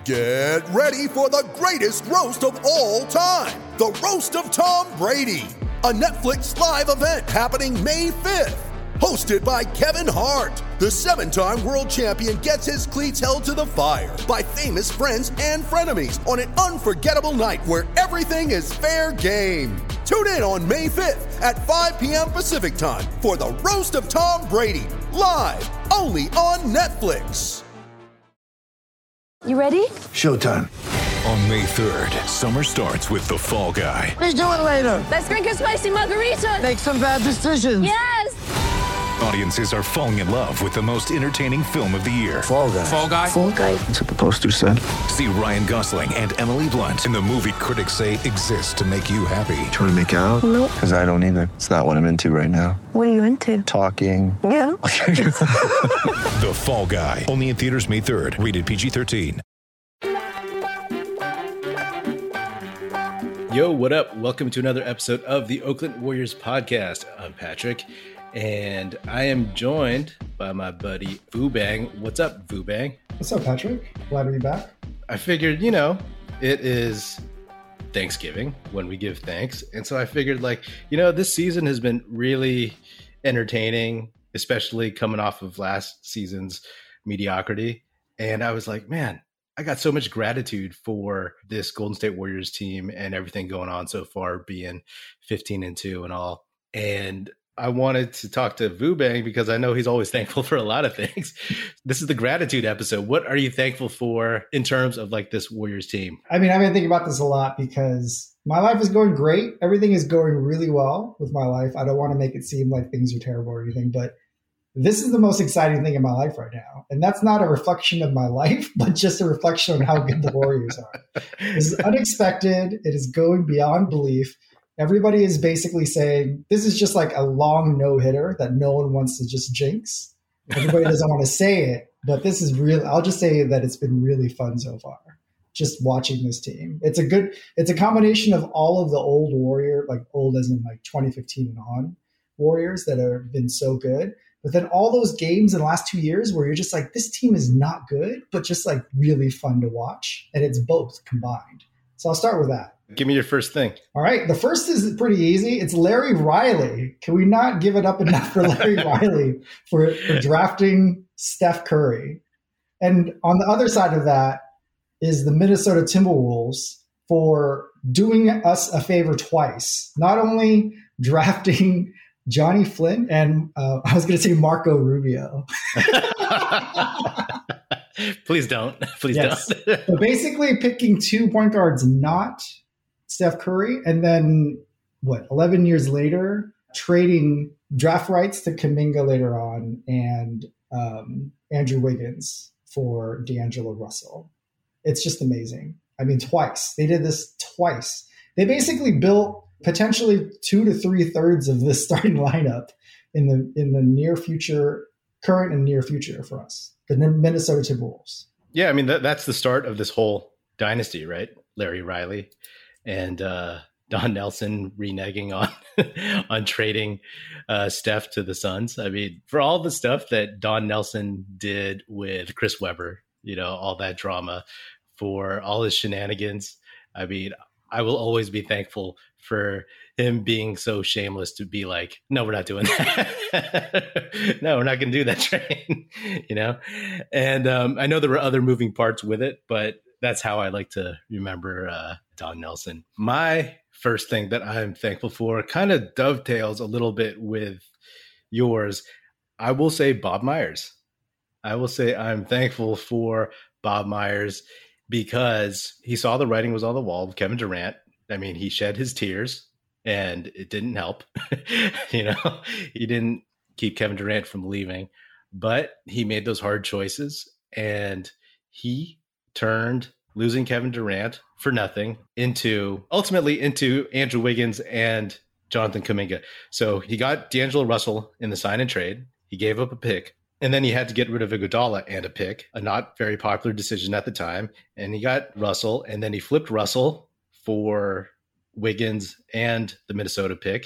Get ready for the greatest roast of all time, the Roast of Tom Brady, a Netflix live event happening May 5th. Hosted by Kevin Hart, the 7-time world champion gets his cleats held to the fire by famous friends and frenemies on an unforgettable night where everything is fair game. Tune in on May 5th at 5 p.m. Pacific time for the Roast of Tom Brady, live only on Netflix. You ready? Showtime. On May 3rd, summer starts with The Fall Guy. Let's do it later. Let's drink a spicy margarita. Make some bad decisions. Yes! Audiences are falling in love with the most entertaining film of the year. Fall Guy. Fall Guy? Fall Guy. That's what the poster said. See Ryan Gosling and Emily Blunt in the movie critics say exists to make you happy. Trying to make it out? Nope. Because I don't either. It's not what I'm into right now. What are you into? Talking. Yeah. The Fall Guy. Only in theaters May 3rd. Rated PG-13. Yo, what up? Welcome to another episode of the Oakland Warriors podcast. I'm Patrick, and I am joined by my buddy Vu Bang. What's up, Vu Bang? What's up, Patrick? Glad to be back. I figured, it is Thanksgiving when we give thanks. And so I figured, this season has been really entertaining, especially coming off of last season's mediocrity. And I was like, man, I got so much gratitude for this Golden State Warriors team and everything going on so far, being 15-2 and all. And I wanted to talk to Vu Bang because I know he's always thankful for a lot of things. This is the gratitude episode. What are you thankful for in terms of this Warriors team? I mean, I've been thinking about this a lot because my life is going great. Everything is going really well with my life. I don't want to make it seem like things are terrible or anything, but this is the most exciting thing in my life right now. And that's not a reflection of my life, but just a reflection on how good the Warriors are. This is unexpected. It is going beyond belief. Everybody is basically saying this is just like a long no-hitter that no one wants to just jinx. Everybody doesn't want to say it, but this is real. I'll just say that it's been really fun so far, just watching this team. It's a combination of all of the old Warrior, old as in 2015 and on Warriors that have been so good. But then all those games in the last 2 years where you're just like, this team is not good, but just really fun to watch. And it's both combined. So I'll start with that. Give me your first thing. All right. The first is pretty easy. It's Larry Riley. Can we not give it up enough for Larry Riley for drafting Steph Curry? And on the other side of that is the Minnesota Timberwolves for doing us a favor twice. Not only drafting Johnny Flynn and I was going to say Marco Rubio. Please don't. Please don't. So basically picking 2 point guards, not Steph Curry. And then 11 years later, trading draft rights to Kuminga later on and Andrew Wiggins for D'Angelo Russell. It's just amazing. I mean, twice. They did this twice. They basically built potentially 2 to 3/3 of this starting lineup in the near future, current and near future for us, the Minnesota Timberwolves. Yeah, I mean, that's the start of this whole dynasty, right? Larry Riley and Don Nelson reneging on trading Steph to the Suns. I mean, for all the stuff that Don Nelson did with Chris Webber, all that drama, for all his shenanigans, I mean, I will always be thankful for him being so shameless to be like, no, we're not doing that. No, we're not going to do that train, And I know there were other moving parts with it, but that's how I like to remember Don Nelson. My first thing that I'm thankful for kind of dovetails a little bit with yours. I will say Bob Myers. I will say I'm thankful for Bob Myers because he saw the writing was on the wall with Kevin Durant. I mean, he shed his tears and it didn't help. He didn't keep Kevin Durant from leaving, but he made those hard choices and he turned losing Kevin Durant for nothing ultimately into Andrew Wiggins and Jonathan Kuminga. So he got D'Angelo Russell in the sign and trade. He gave up a pick. And then he had to get rid of Iguodala and a pick, a not very popular decision at the time. And he got Russell, and then he flipped Russell for Wiggins and the Minnesota pick.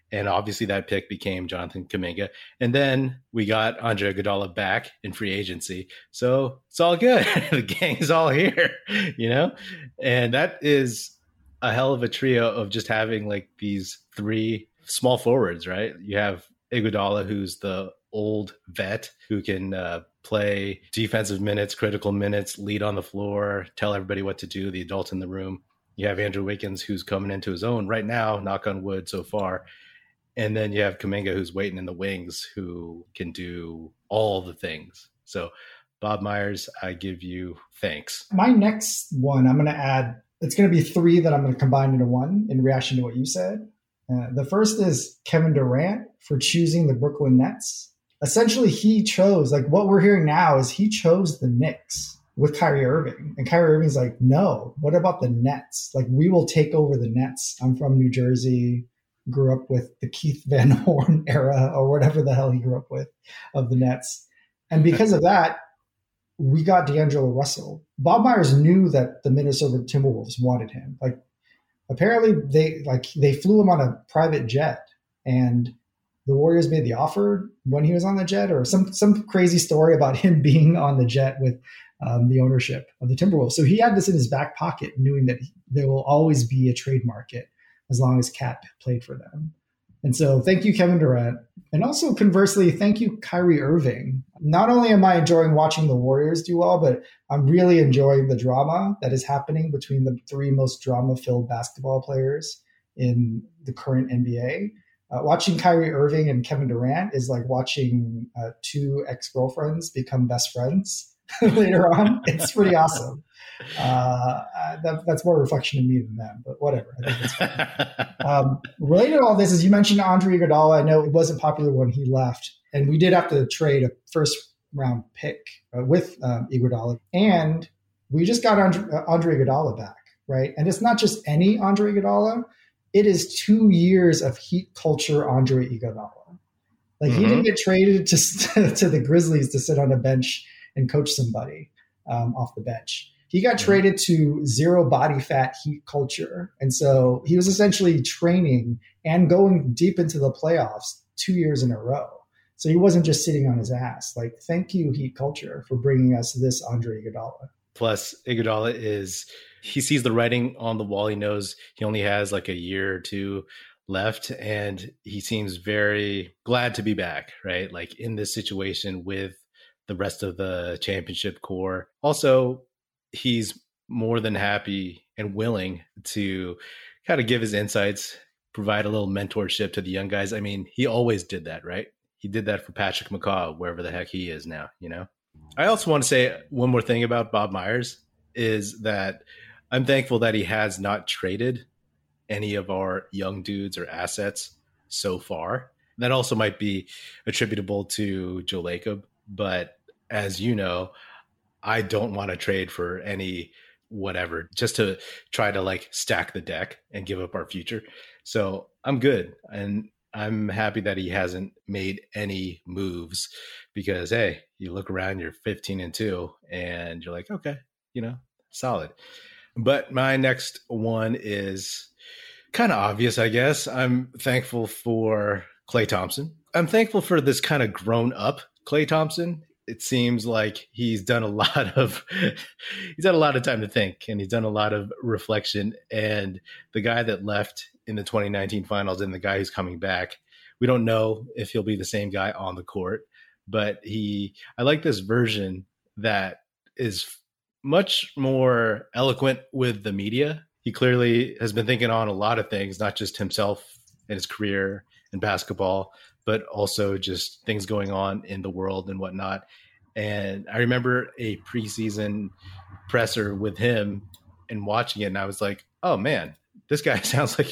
And obviously that pick became Jonathan Kuminga. And then we got Andre Iguodala back in free agency. So it's all good. The gang's all here, you know? And that is a hell of a trio of just having like these three small forwards, right? You have Iguodala, who's the old vet who can play defensive minutes, critical minutes, lead on the floor, tell everybody what to do, the adult in the room. You have Andrew Wiggins, who's coming into his own right now, knock on wood so far. And then you have Kuminga, who's waiting in the wings, who can do all the things. So, Bob Myers, I give you thanks. My next one, I'm going to add, it's going to be three that I'm going to combine into one in reaction to what you said. The first is Kevin Durant for choosing the Brooklyn Nets. Essentially, he chose, like what we're hearing now is he chose the Knicks with Kyrie Irving. And Kyrie Irving's like, no, what about the Nets? Like, we will take over the Nets. I'm from New Jersey. Grew up with the Keith Van Horn era or whatever the hell he grew up with of the Nets. And because of that, we got D'Angelo Russell. Bob Myers knew that the Minnesota Timberwolves wanted him. Like apparently they flew him on a private jet and the Warriors made the offer when he was on the jet, or some crazy story about him being on the jet with the ownership of the Timberwolves. So he had this in his back pocket, knowing that there will always be a trade market as long as Cat played for them. And so thank you, Kevin Durant. And also conversely, thank you, Kyrie Irving. Not only am I enjoying watching the Warriors do well, but I'm really enjoying the drama that is happening between the three most drama-filled basketball players in the current NBA. Watching Kyrie Irving and Kevin Durant is like watching two ex-girlfriends become best friends later on. It's pretty awesome. That's more a reflection of me than them, but whatever. I think it's fine. Related to all this is you mentioned Andre Iguodala. I know it wasn't popular when he left, and we did have to trade a first round pick with Iguodala, and we just got Andre Iguodala back, right? And it's not just any Andre Iguodala. It is 2 years of Heat culture Andre Iguodala. Like he didn't get traded to the Grizzlies to sit on a bench and coach somebody off the bench. He got traded to zero body fat Heat culture. And so he was essentially training and going deep into the playoffs 2 years in a row. So he wasn't just sitting on his ass. Like, thank you, Heat culture, for bringing us this Andre Iguodala. Plus, Iguodala he sees the writing on the wall. He knows he only has like a year or two left, and he seems very glad to be back, right? Like in this situation with the rest of the championship core. Also, he's more than happy and willing to kind of give his insights, provide a little mentorship to the young guys. I mean, he always did that, right? He did that for Patrick McCaw, wherever the heck he is now, you know? I also want to say one more thing about Bob Myers is that I'm thankful that he has not traded any of our young dudes or assets so far. That also might be attributable to Joe Lacob, but as you know, I don't want to trade for any whatever just to try to like stack the deck and give up our future. So I'm good. And I'm happy that he hasn't made any moves because, hey, you look around, you're 15-2 and you're like, okay, you know, solid. But my next one is kind of obvious, I guess. I'm thankful for Klay Thompson. I'm thankful for this kind of grown up Klay Thompson. It seems like he's done a lot of time to think, and he's done a lot of reflection. And the guy that left in the 2019 finals and the guy who's coming back, we don't know if he'll be the same guy on the court, but I like this version that is much more eloquent with the media. He clearly has been thinking on a lot of things, not just himself and his career in basketball, but also just things going on in the world and whatnot. And I remember a preseason presser with him and watching it, and I was like, oh man, this guy sounds like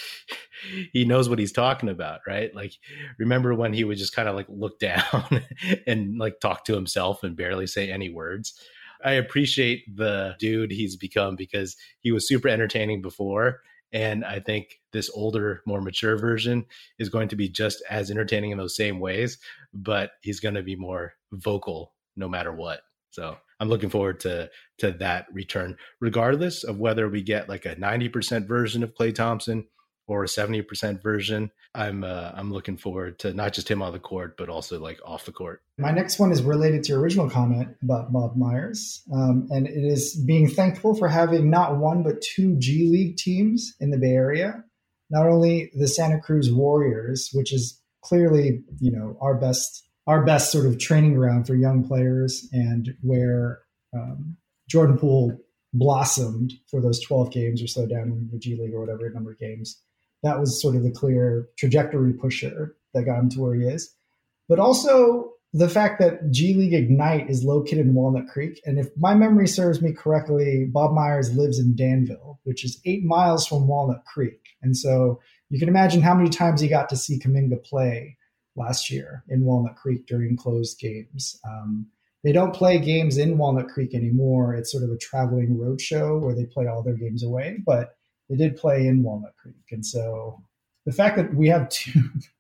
he knows what he's talking about, right? Like, remember when he would just kind of like look down and like talk to himself and barely say any words? I appreciate the dude he's become because he was super entertaining before. And I think this older, more mature version is going to be just as entertaining in those same ways, but he's going to be more vocal no matter what. So I'm looking forward to that return, regardless of whether we get like a 90% version of Klay Thompson or a 70% version. I'm looking forward to not just him on the court, but also like off the court. My next one is related to your original comment about Bob Myers. And it is being thankful for having not one, but 2 G League teams in the Bay Area. Not only the Santa Cruz Warriors, which is clearly, our best sort of training ground for young players, and where Jordan Poole blossomed for those 12 games or so down in the G League or whatever number of games. That was sort of the clear trajectory pusher that got him to where he is. But also the fact that G League Ignite is located in Walnut Creek. And if my memory serves me correctly, Bob Myers lives in Danville, which is 8 miles from Walnut Creek. And so you can imagine how many times he got to see Kuminga play last year in Walnut Creek during closed games. They don't play games in Walnut Creek anymore. It's sort of a traveling road show where they play all their games away, but they did play in Walnut Creek. And so the fact that we have 2,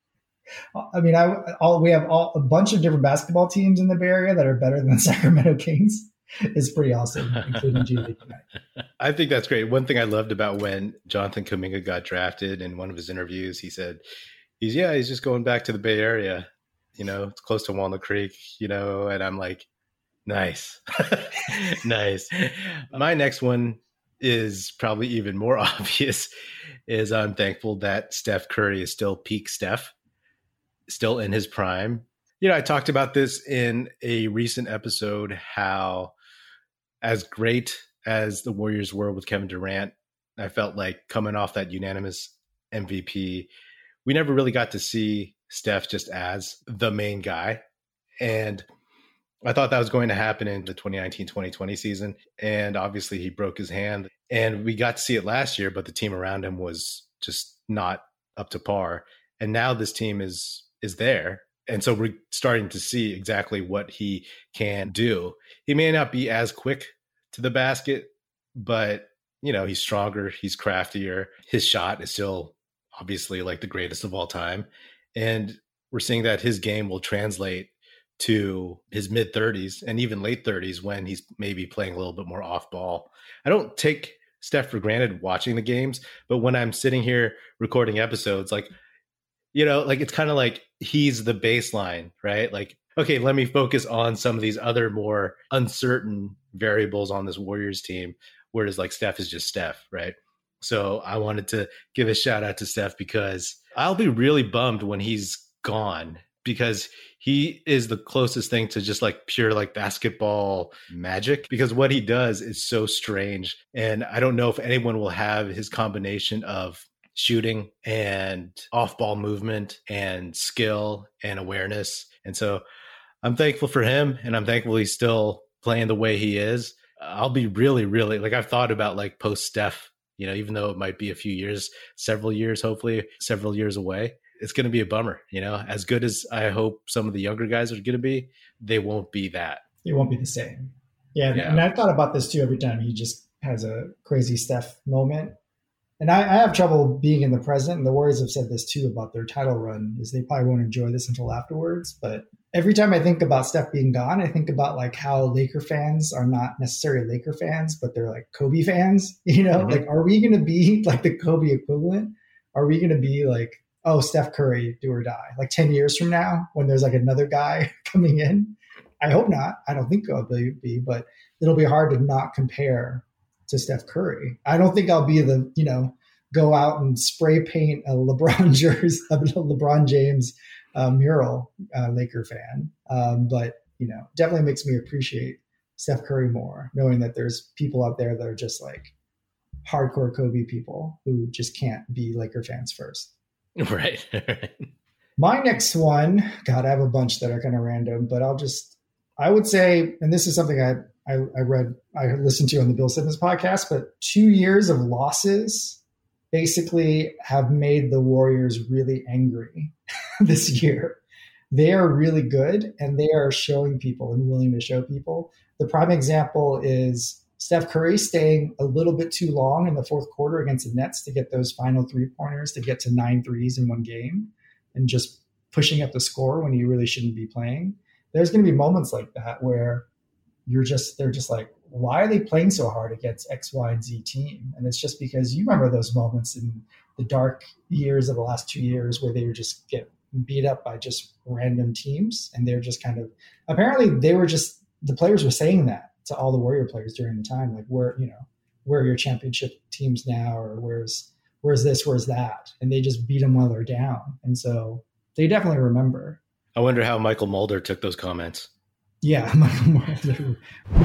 we have a bunch of different basketball teams in the Bay Area that are better than the Sacramento Kings is pretty awesome, including G League tonight. I think that's great. One thing I loved about when Jonathan Kuminga got drafted, in one of his interviews, he said, he's just going back to the Bay Area. It's close to Walnut Creek, and I'm like, nice. Nice. My next one is probably even more obvious, is I'm thankful that Steph Curry is still peak Steph, still in his prime. I talked about this in a recent episode, how as great as the Warriors were with Kevin Durant, I felt like coming off that unanimous MVP, we never really got to see Steph just as the main guy. And I thought that was going to happen in the 2019-2020 season. And obviously he broke his hand, and we got to see it last year, but the team around him was just not up to par. And now this team is there. And so we're starting to see exactly what he can do. He may not be as quick to the basket, but, he's stronger, he's craftier. His shot is still obviously like the greatest of all time. And we're seeing that his game will translate to his mid-30s and even late 30s when he's maybe playing a little bit more off ball. I don't take Steph for granted watching the games, but when I'm sitting here recording episodes, it's kind of like he's the baseline, right? Like, okay, let me focus on some of these other more uncertain variables on this Warriors team, whereas like Steph is just Steph, right? So I wanted to give a shout out to Steph, because I'll be really bummed when he's gone, because he is the closest thing to just like pure like basketball magic, because what he does is so strange. And I don't know if anyone will have his combination of shooting and off-ball movement and skill and awareness. And so I'm thankful for him, and I'm thankful he's still playing the way he is. I'll be really, really, like, I've thought about like post-Steph, even though it might be a few years, several years, hopefully several years away. It's going to be a bummer, as good as I hope some of the younger guys are going to be, they won't be that. It won't be the same. Yeah. And I thought about this too, every time he just has a crazy Steph moment. And I have trouble being in the present, and the Warriors have said this too about their title run, is they probably won't enjoy this until afterwards. But every time I think about Steph being gone, I think about like how Laker fans are not necessarily Laker fans, but they're like Kobe fans, Mm-hmm. Like, are we going to be like the Kobe equivalent? Are we going to be like, oh, Steph Curry, do or die, like 10 years from now when there's like another guy coming in? I hope not. I don't think I'll be, but it'll be hard to not compare to Steph Curry. I don't think I'll be the, go out and spray paint a LeBron jersey, a LeBron James mural Laker fan. But, definitely makes me appreciate Steph Curry more, knowing that there's people out there that are just like hardcore Kobe people who just can't be Laker fans first. Right. My next one, God, I have a bunch that are kind of random, but I would say, and this is something I listened to on the Bill Simmons podcast, but 2 years of losses basically have made the Warriors really angry this year. They are really good, and they are showing people and willing to show people. The prime example is Steph Curry staying a little bit too long in the fourth quarter against the Nets to get those final 3-pointers to get to 9 threes in one game, and just pushing up the score when you really shouldn't be playing. There's going to be moments like that where they're just like, why are they playing so hard against X, Y, and Z team? And it's just because you remember those moments in the dark years of the last 2 years where they would just get beat up by just random teams. And they're just kind of, apparently the players were saying that to all the Warrior players during the time, like, where are your championship teams now? Or where's this, where's that? And they just beat them while they're down. And so they definitely remember. I wonder how Michael Mulder took those comments. Yeah, Michael Mulder.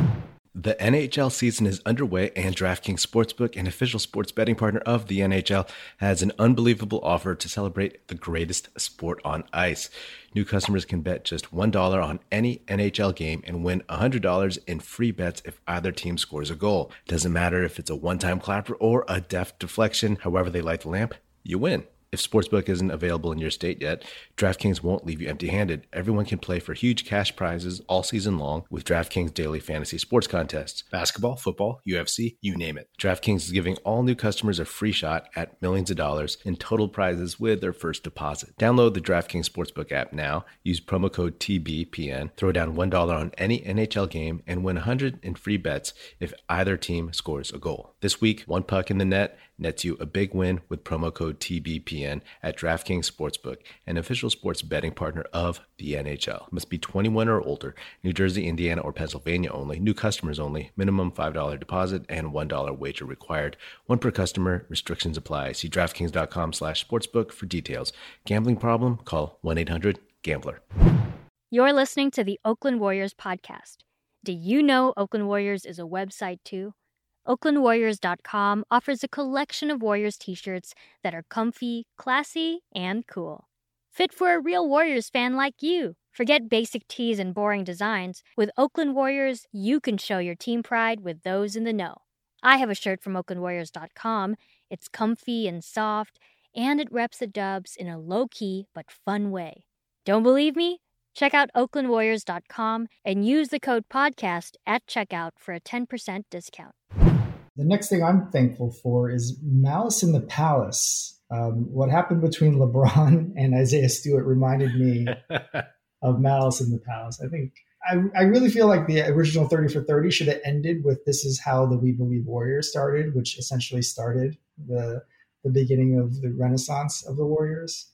The NHL season is underway, and DraftKings Sportsbook, an official sports betting partner of the NHL, has an unbelievable offer to celebrate the greatest sport on ice. New customers can bet just $1 on any NHL game and win $100 in free bets if either team scores a goal. Doesn't matter if it's a one-time clapper or a deft deflection, however they light the lamp, you win. If Sportsbook isn't available in your state yet, DraftKings won't leave you empty-handed. Everyone can play for huge cash prizes all season long with DraftKings daily fantasy sports contests. Basketball, football, UFC, you name it. DraftKings is giving all new customers a free shot at millions of dollars in total prizes with their first deposit. Download the DraftKings Sportsbook app now, use promo code TBPN, throw down $1 on any NHL game, and win $100 in free bets if either team scores a goal. This week, one puck in the net nets you a big win with promo code TBPN at DraftKings Sportsbook, an official sports betting partner of the NHL. Must be 21 or older. New Jersey, Indiana, or Pennsylvania only. New customers only. Minimum $5 deposit and $1 wager required. One per customer. Restrictions apply. See DraftKings.com/sportsbook for details. Gambling problem? Call 1-800-GAMBLER. You're listening to the Oakland Warriors podcast. Do you know Oakland Warriors is a website too? OaklandWarriors.com offers a collection of Warriors t-shirts that are comfy, classy, and cool. Fit for a real Warriors fan like you. Forget basic tees and boring designs. With Oakland Warriors, you can show your team pride with those in the know. I have a shirt from OaklandWarriors.com. It's comfy and soft, and it reps the Dubs in a low-key but fun way. Don't believe me? Check out OaklandWarriors.com and use the code podcast at checkout for a 10% discount. The next thing I'm thankful for is Malice in the Palace. What happened between LeBron and Isaiah Stewart reminded me of Malice in the Palace. I think I really feel like the original 30 for 30 should have ended with "This is how the We Believe Warriors started," which essentially started the beginning of the renaissance of the Warriors.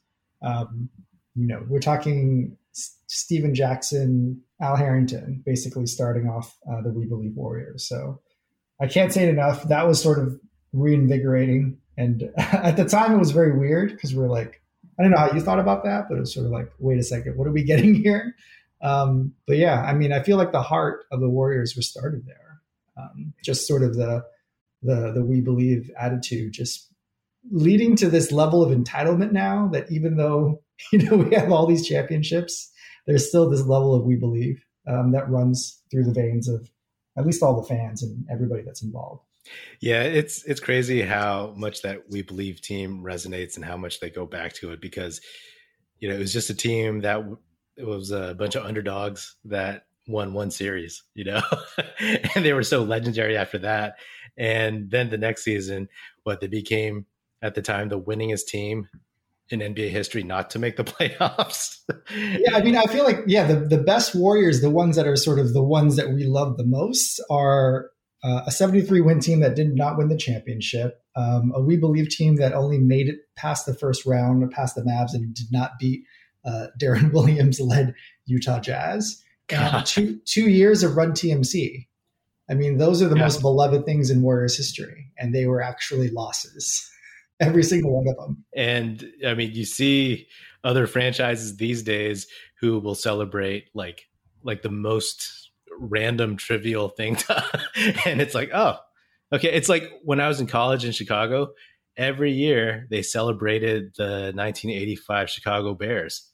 We're talking Steven Jackson, Al Harrington, basically starting off the We Believe Warriors. So I can't say it enough. That was sort of reinvigorating. And at the time, it was very weird because we're like, I don't know how you thought about that, but it was sort of like, wait a second, what are we getting here? But yeah, I mean, I feel like the heart of the Warriors was started there. Just sort of the We Believe attitude, just leading to this level of entitlement now that even though, we have all these championships, there's still this level of We Believe that runs through the veins of at least all the fans and everybody that's involved. Yeah, it's crazy how much that We Believe team resonates and how much they go back to it because, it was just a team that it was a bunch of underdogs that won one series, and they were so legendary after that. And then the next season, they became at the time the winningest team in NBA history not to make the playoffs. Yeah, I mean, I feel like, the best Warriors, the ones that are sort of the ones that we love the most are a 73-win team that did not win the championship, a We Believe team that only made it past the first round, past the Mavs, and did not beat Darren Williams-led Utah Jazz, and 2 years of Run TMC. I mean, those are the most beloved things in Warriors history, and they were actually losses. Every single one of them. And I mean, you see other franchises these days who will celebrate like the most random trivial thing. And it's like, oh, okay. It's like when I was in college in Chicago, every year they celebrated the 1985 Chicago Bears,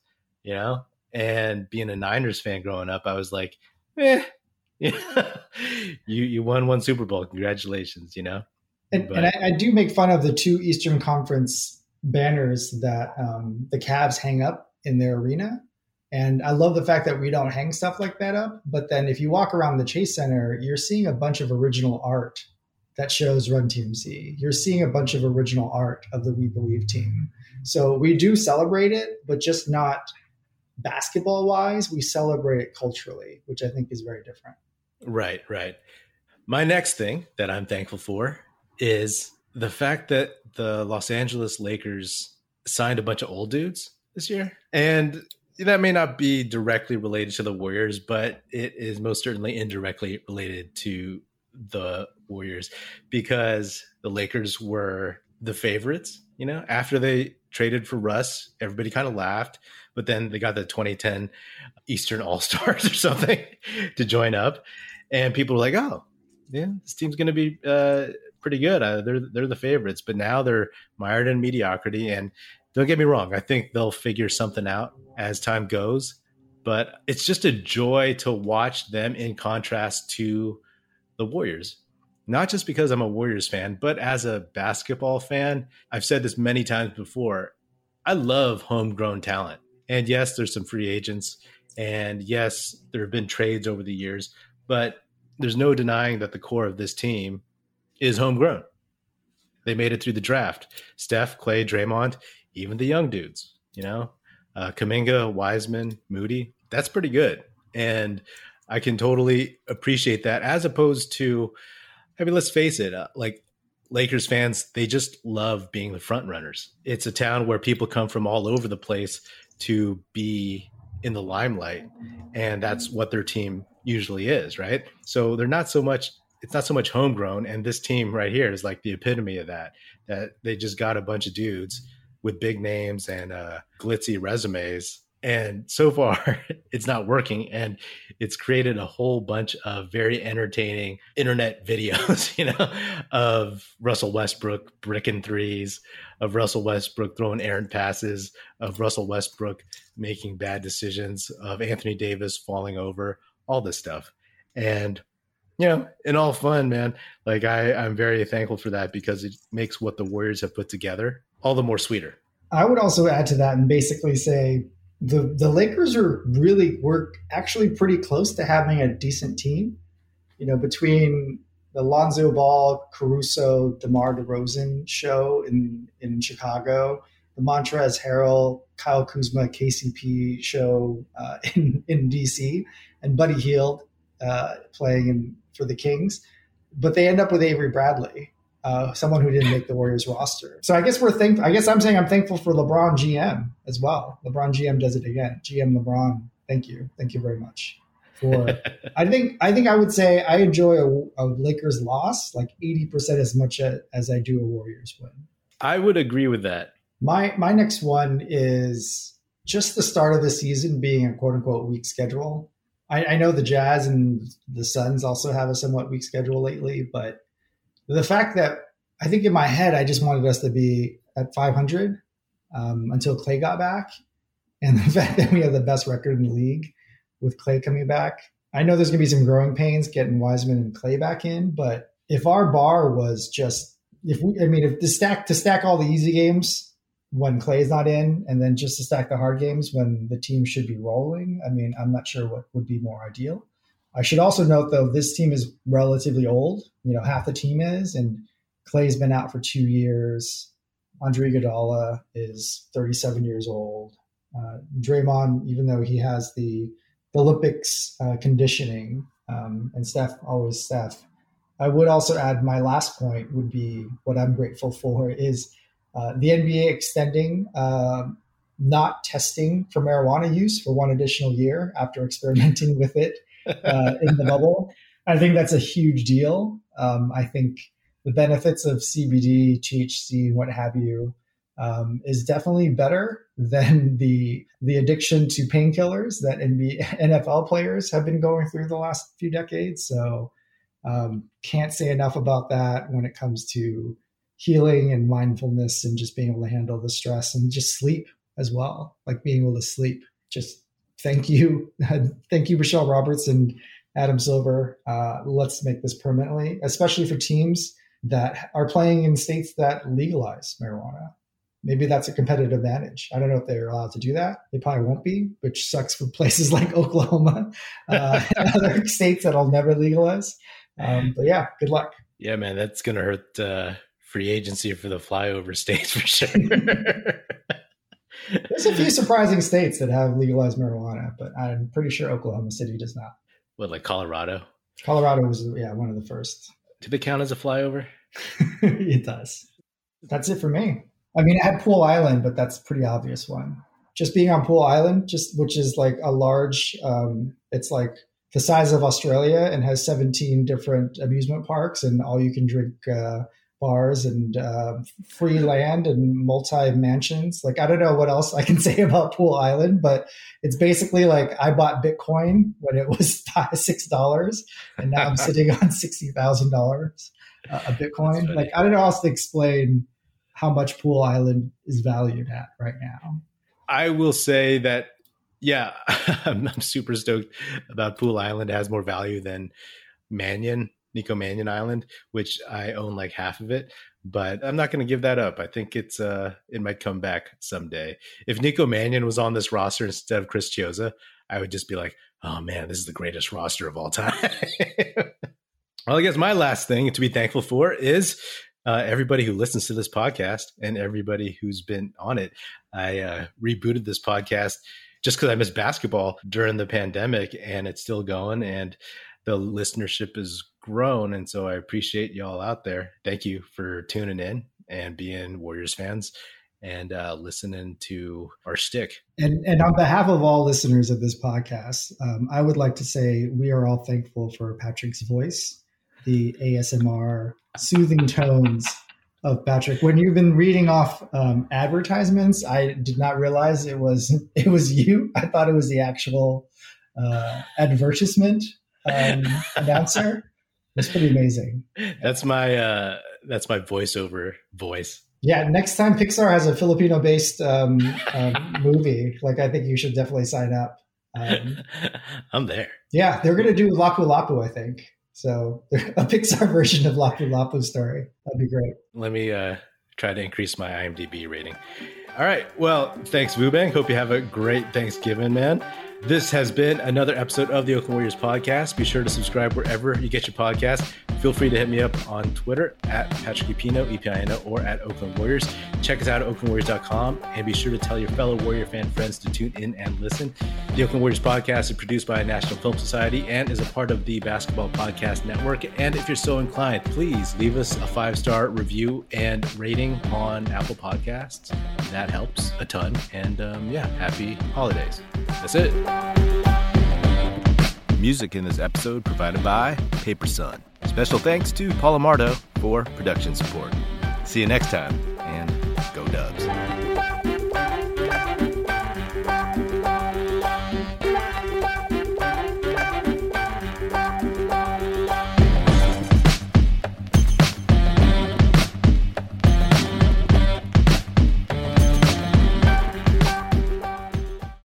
and being a Niners fan growing up, I was like, you won one Super Bowl. Congratulations, And I do make fun of the 2 Eastern Conference banners that the Cavs hang up in their arena. And I love the fact that we don't hang stuff like that up. But then if you walk around the Chase Center, you're seeing a bunch of original art that shows Run TMC. You're seeing a bunch of original art of the We Believe team. So we do celebrate it, but just not basketball-wise. We celebrate it culturally, which I think is very different. Right. My next thing that I'm thankful for is the fact that the Los Angeles Lakers signed a bunch of old dudes this year. And that may not be directly related to the Warriors, but it is most certainly indirectly related to the Warriors because the Lakers were the favorites. You know, after they traded for Russ, everybody kind of laughed, but then they got the 2010 Eastern All-Stars or something to join up. And people were like, oh, yeah, this team's going to be pretty good. They're the favorites, but now they're mired in mediocrity. And don't get me wrong, I think they'll figure something out as time goes. But it's just a joy to watch them in contrast to the Warriors. Not just because I'm a Warriors fan, but as a basketball fan, I've said this many times before, I love homegrown talent. And yes, there's some free agents. And yes, there have been trades over the years, but there's no denying that the core of this team is homegrown. They made it through the draft. Steph, Clay, Draymond, even the young dudes, you know, Kuminga, Wiseman, Moody, that's pretty good. And I can totally appreciate that as opposed to, I mean, let's face it, like Lakers fans, they just love being the front runners. It's a town where people come from all over the place to be in the limelight. And that's what their team usually is, right? So they're not so much, it's not so much homegrown. And this team right here is like the epitome of that they just got a bunch of dudes with big names and glitzy resumes. And so far, it's not working. And it's created a whole bunch of very entertaining internet videos, you know, of Russell Westbrook bricking threes, of Russell Westbrook throwing errant passes, of Russell Westbrook making bad decisions, of Anthony Davis falling over, all this stuff. And, you know, in all fun, man, like I'm very thankful for that because it makes what the Warriors have put together all the more sweeter. I would also add to that and basically say, the Lakers were actually pretty close to having a decent team, you know, between the Lonzo Ball, Caruso, DeMar DeRozan show in Chicago, the Montrezl Harrell, Kyle Kuzma, KCP show in DC, and Buddy Hield playing for the Kings. But they end up with Avery Bradley, someone who didn't make the Warriors roster. So I guess I'm saying I'm thankful for LeBron GM as well. LeBron GM does it again. GM LeBron, thank you very much. I think I would say I enjoy a Lakers loss like 80% as much as I do a Warriors win. I would agree with that. My next one is just the start of the season being a quote unquote weak schedule. I know the Jazz and the Suns also have a somewhat weak schedule lately, but the fact that I think in my head, I just wanted us to be at 500 until Clay got back. And the fact that we have the best record in the league with Clay coming back. I know there's going to be some growing pains getting Wiseman and Clay back in, but if our bar was just, to stack all the easy games when Clay's not in, and then just to stack the hard games when the team should be rolling, I mean, I'm not sure what would be more ideal. I should also note, though, this team is relatively old. You know, half the team is, and Clay's been out for 2 years. Andre Iguodala is 37 years old. Draymond, even though he has the Olympics conditioning, and Steph, always Steph. I would also add my last point would be what I'm grateful for is the NBA extending not testing for marijuana use for one additional year after experimenting with it in the bubble. I think that's a huge deal. I think the benefits of CBD, THC, what have you, is definitely better than the addiction to painkillers that NFL players have been going through the last few decades. So can't say enough about that when it comes to healing and mindfulness and just being able to handle the stress and just sleep as well, like being able to sleep. Just thank you. Thank you, Michelle Roberts and Adam Silver. Let's make this permanently, especially for teams that are playing in states that legalize marijuana. Maybe that's a competitive advantage. I don't know if they're allowed to do that. They probably won't be, which sucks for places like Oklahoma and other states that'll never legalize. But yeah, good luck. Yeah, man, that's going to hurt free agency for the flyover states for sure. There's a few surprising states that have legalized marijuana, but I'm pretty sure Oklahoma City does not. What, like Colorado? Colorado was one of the first. Do they count as a flyover? It does. That's it for me. I mean, I had Pool Island, but that's a pretty obvious one. Just being on Pool Island, which is like a large, it's like the size of Australia and has 17 different amusement parks and all you can drink bars and free land and multi-mansions. Like, I don't know what else I can say about Pool Island, but it's basically like I bought Bitcoin when it was $6 and now I'm sitting on $60,000 a Bitcoin. Like, I don't know how else to explain how much Pool Island is valued at right now. I will say that, yeah, I'm super stoked about Pool Island. It has more value than Nico Mannion Island, which I own like half of it, but I'm not going to give that up. I think it might come back someday. If Nico Mannion was on this roster instead of Chris Chiozza, I would just be like, oh man, this is the greatest roster of all time. Well, I guess my last thing to be thankful for is everybody who listens to this podcast and everybody who's been on it. I rebooted this podcast just because I missed basketball during the pandemic, and it's still going, and the listenership has grown. And so I appreciate y'all out there. Thank you for tuning in and being Warriors fans and listening to our shtick. And on behalf of all listeners of this podcast, I would like to say we are all thankful for Patrick's voice, the ASMR soothing tones of Patrick. When you've been reading off advertisements, I did not realize it was you. I thought it was the actual advertisement announcer. It's pretty amazing. That's my voiceover voice. Yeah, next time Pixar has a Filipino-based movie, like, I think you should definitely sign up. I'm there. Yeah, they're going to do Lapu Lapu, I think. So a Pixar version of Lapu Lapu story. That'd be great. Let me try to increase my IMDb rating. All right. Well, thanks, Wubang. Hope you have a great Thanksgiving, man. This has been another episode of the Oakland Warriors podcast. Be sure to subscribe wherever you get your podcast. Feel free to hit me up on Twitter at Patrick Epino, EPINO, or at Oakland Warriors. Check us out at oaklandwarriors.com, and be sure to tell your fellow Warrior fan friends to tune in and listen. The Oakland Warriors podcast is produced by National Film Society and is a part of the Basketball Podcast Network. And if you're so inclined, please leave us a 5-star review and rating on Apple Podcasts. That helps a ton. And happy holidays. That's it. Music in this episode provided by Paper Sun. Special thanks to Paul Amardo for production support. See you next time, and go Dubs.